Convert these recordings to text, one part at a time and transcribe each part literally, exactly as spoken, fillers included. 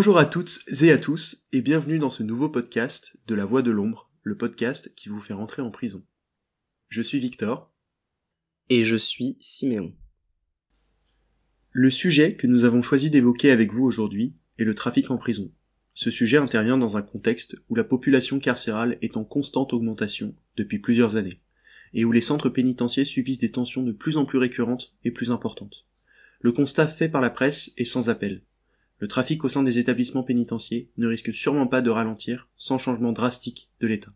Bonjour à toutes et à tous et bienvenue dans ce nouveau podcast de La Voix de l'Ombre, le podcast qui vous fait rentrer en prison. Je suis Victor. Et je suis Siméon. Le sujet que nous avons choisi d'évoquer avec vous aujourd'hui est le trafic en prison. Ce sujet intervient dans un contexte où la population carcérale est en constante augmentation depuis plusieurs années, et où les centres pénitentiaires subissent des tensions de plus en plus récurrentes et plus importantes. Le constat fait par la presse est sans appel. Le trafic au sein des établissements pénitentiaires ne risque sûrement pas de ralentir sans changement drastique de l'État.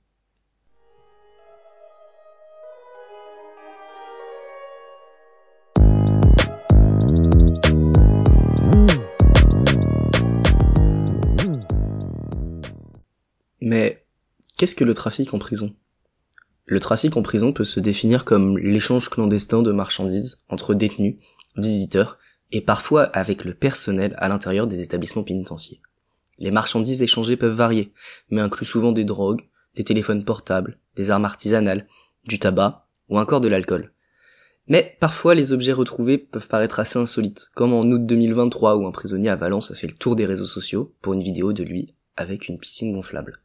Mais qu'est-ce que le trafic en prison ? Le trafic en prison peut se définir comme l'échange clandestin de marchandises entre détenus, visiteurs et parfois avec le personnel à l'intérieur des établissements pénitentiaires. Les marchandises échangées peuvent varier, mais incluent souvent des drogues, des téléphones portables, des armes artisanales, du tabac ou encore de l'alcool. Mais parfois les objets retrouvés peuvent paraître assez insolites, comme en août deux mille vingt-trois où un prisonnier à Valence a fait le tour des réseaux sociaux pour une vidéo de lui avec une piscine gonflable.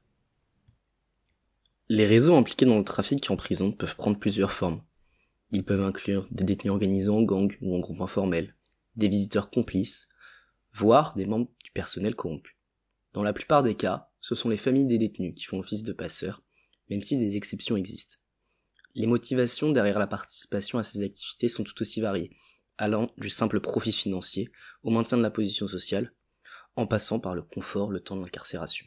Les réseaux impliqués dans le trafic en prison peuvent prendre plusieurs formes. Ils peuvent inclure des détenus organisés en gang ou en groupe informel, des visiteurs complices, voire des membres du personnel corrompu. Dans la plupart des cas, ce sont les familles des détenus qui font office de passeurs, même si des exceptions existent. Les motivations derrière la participation à ces activités sont tout aussi variées, allant du simple profit financier au maintien de la position sociale, en passant par le confort le temps de l'incarcération.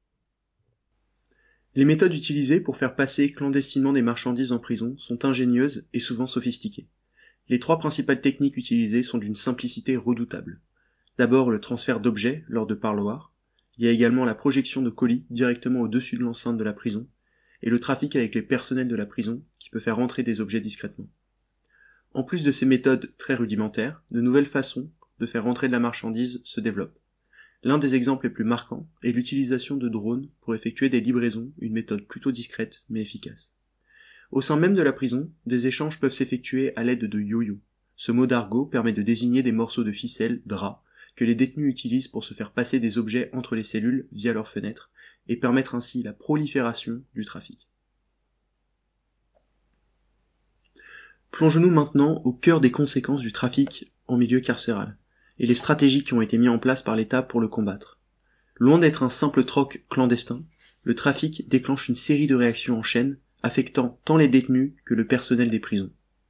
Les méthodes utilisées pour faire passer clandestinement des marchandises en prison sont ingénieuses et souvent sophistiquées. Les trois principales techniques utilisées sont d'une simplicité redoutable. D'abord le transfert d'objets lors de parloirs, il y a également la projection de colis directement au-dessus de l'enceinte de la prison, et le trafic avec les personnels de la prison qui peut faire entrer des objets discrètement. En plus de ces méthodes très rudimentaires, de nouvelles façons de faire entrer de la marchandise se développent. L'un des exemples les plus marquants est l'utilisation de drones pour effectuer des livraisons, une méthode plutôt discrète mais efficace. Au sein même de la prison, des échanges peuvent s'effectuer à l'aide de yo-yo. Ce mot d'argot permet de désigner des morceaux de ficelle, drap, que les détenus utilisent pour se faire passer des objets entre les cellules via leurs fenêtres et permettre ainsi la prolifération du trafic. Plongeons-nous maintenant au cœur des conséquences du trafic en milieu carcéral et les stratégies qui ont été mises en place par l'État pour le combattre. Loin d'être un simple troc clandestin, le trafic déclenche une série de réactions en chaîne affectant tant les détenus que le personnel des prisons.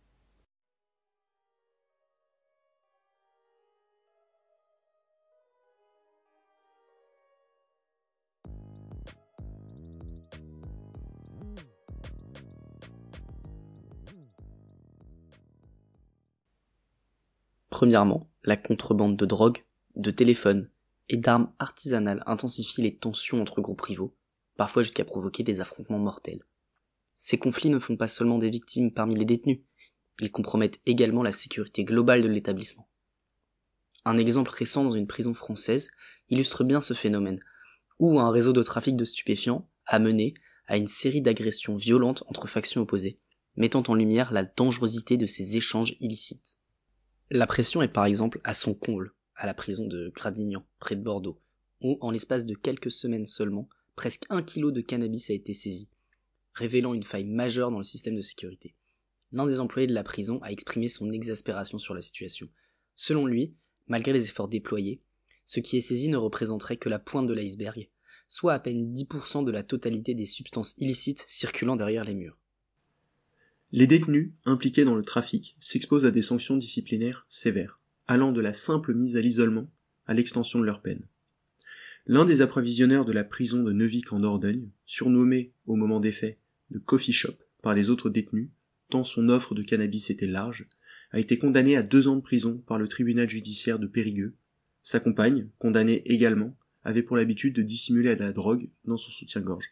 Premièrement, la contrebande de drogue, de téléphones et d'armes artisanales intensifie les tensions entre groupes rivaux, parfois jusqu'à provoquer des affrontements mortels. Ces conflits ne font pas seulement des victimes parmi les détenus, ils compromettent également la sécurité globale de l'établissement. Un exemple récent dans une prison française illustre bien ce phénomène, où un réseau de trafic de stupéfiants a mené à une série d'agressions violentes entre factions opposées, mettant en lumière la dangerosité de ces échanges illicites. La pression est par exemple à son comble à la prison de Gradignan, près de Bordeaux, où en l'espace de quelques semaines seulement, presque un kilo de cannabis a été saisi, révélant une faille majeure dans le système de sécurité. L'un des employés de la prison a exprimé son exaspération sur la situation. Selon lui, malgré les efforts déployés, ce qui est saisi ne représenterait que la pointe de l'iceberg, soit à peine dix pour cent de la totalité des substances illicites circulant derrière les murs. Les détenus impliqués dans le trafic s'exposent à des sanctions disciplinaires sévères, allant de la simple mise à l'isolement à l'extension de leur peine. L'un des approvisionneurs de la prison de Neuvic en Dordogne, surnommé au moment des faits de coffee shop par les autres détenus, tant son offre de cannabis était large, a été condamné à deux ans de prison par le tribunal judiciaire de Périgueux. Sa compagne, condamnée également, avait pour l'habitude de dissimuler de la drogue dans son soutien-gorge.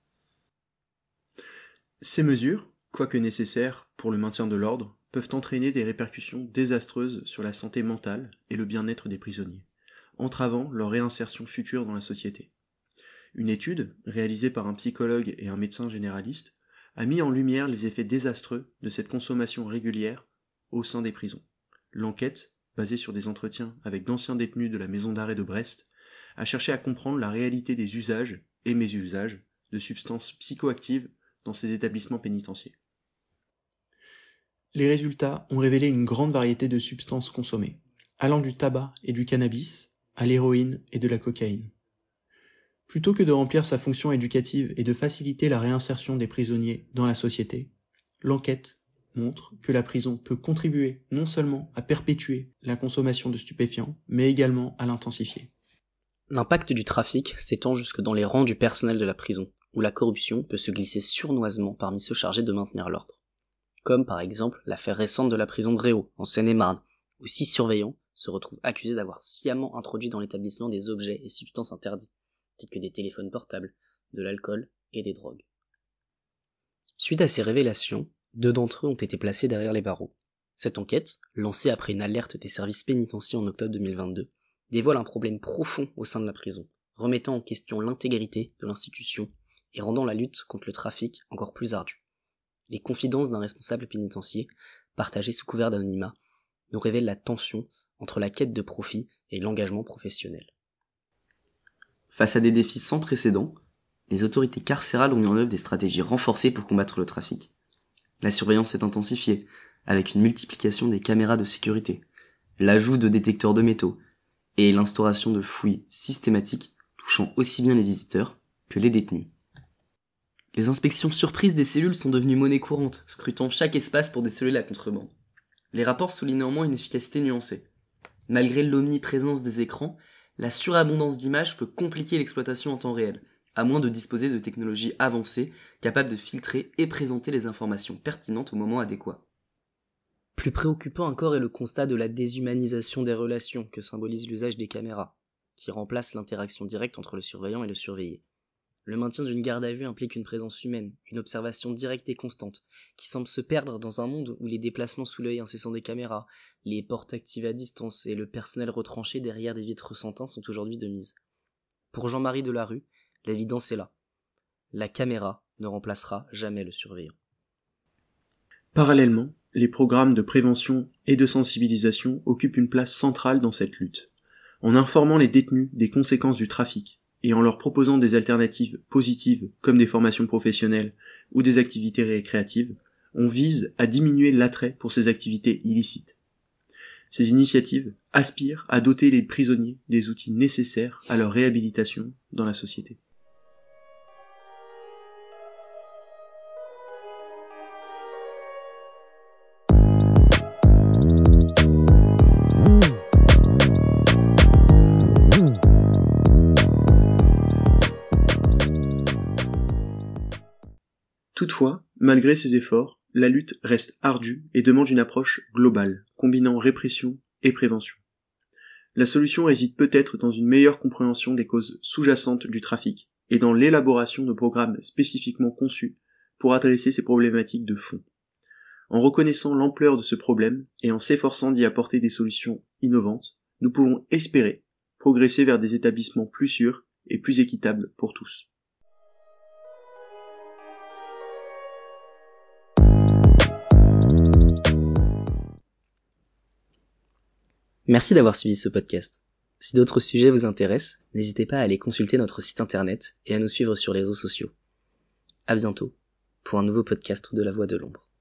Ces mesures, quoique nécessaires pour le maintien de l'ordre, peuvent entraîner des répercussions désastreuses sur la santé mentale et le bien-être des prisonniers, entravant leur réinsertion future dans la société. Une étude, réalisée par un psychologue et un médecin généraliste, a mis en lumière les effets désastreux de cette consommation régulière au sein des prisons. L'enquête, basée sur des entretiens avec d'anciens détenus de la maison d'arrêt de Brest, a cherché à comprendre la réalité des usages et mésusages de substances psychoactives dans ces établissements pénitentiaires. Les résultats ont révélé une grande variété de substances consommées, allant du tabac et du cannabis à l'héroïne et de la cocaïne. Plutôt que de remplir sa fonction éducative et de faciliter la réinsertion des prisonniers dans la société, l'enquête montre que la prison peut contribuer non seulement à perpétuer la consommation de stupéfiants, mais également à l'intensifier. L'impact du trafic s'étend jusque dans les rangs du personnel de la prison, où la corruption peut se glisser sournoisement parmi ceux chargés de maintenir l'ordre. Comme par exemple l'affaire récente de la prison de Réau, en Seine-et-Marne, où six surveillants se retrouvent accusés d'avoir sciemment introduit dans l'établissement des objets et substances interdits, tels que des téléphones portables, de l'alcool et des drogues. Suite à ces révélations, deux d'entre eux ont été placés derrière les barreaux. Cette enquête, lancée après une alerte des services pénitentiaires en octobre deux mille vingt-deux, dévoile un problème profond au sein de la prison, remettant en question l'intégrité de l'institution et rendant la lutte contre le trafic encore plus ardue. Les confidences d'un responsable pénitentiaire, partagées sous couvert d'anonymat, nous révèlent la tension entre la quête de profit et l'engagement professionnel. Face à des défis sans précédent, les autorités carcérales ont mis en œuvre des stratégies renforcées pour combattre le trafic. La surveillance s'est intensifiée, avec une multiplication des caméras de sécurité, l'ajout de détecteurs de métaux, et l'instauration de fouilles systématiques touchant aussi bien les visiteurs que les détenus. Les inspections surprises des cellules sont devenues monnaie courante, scrutant chaque espace pour déceler la contrebande. Les rapports soulignent néanmoins une efficacité nuancée. Malgré l'omniprésence des écrans, la surabondance d'images peut compliquer l'exploitation en temps réel, à moins de disposer de technologies avancées capables de filtrer et présenter les informations pertinentes au moment adéquat. Plus préoccupant encore est le constat de la déshumanisation des relations que symbolise l'usage des caméras, qui remplace l'interaction directe entre le surveillant et le surveillé. Le maintien d'une garde à vue implique une présence humaine, une observation directe et constante, qui semble se perdre dans un monde où les déplacements sous l'œil incessant des caméras, les portes activées à distance et le personnel retranché derrière des vitres sans teint sont aujourd'hui de mise. Pour Jean-Marie Delarue, l'évidence est là. La caméra ne remplacera jamais le surveillant. Parallèlement, les programmes de prévention et de sensibilisation occupent une place centrale dans cette lutte. En informant les détenus des conséquences du trafic, et en leur proposant des alternatives positives comme des formations professionnelles ou des activités récréatives, on vise à diminuer l'attrait pour ces activités illicites. Ces initiatives aspirent à doter les prisonniers des outils nécessaires à leur réhabilitation dans la société. Toutefois, malgré ces efforts, la lutte reste ardue et demande une approche globale, combinant répression et prévention. La solution réside peut-être dans une meilleure compréhension des causes sous-jacentes du trafic et dans l'élaboration de programmes spécifiquement conçus pour adresser ces problématiques de fond. En reconnaissant l'ampleur de ce problème et en s'efforçant d'y apporter des solutions innovantes, nous pouvons espérer progresser vers des établissements plus sûrs et plus équitables pour tous. Merci d'avoir suivi ce podcast. Si d'autres sujets vous intéressent, n'hésitez pas à aller consulter notre site internet et à nous suivre sur les réseaux sociaux. À bientôt pour un nouveau podcast de La Voix de l'Ombre.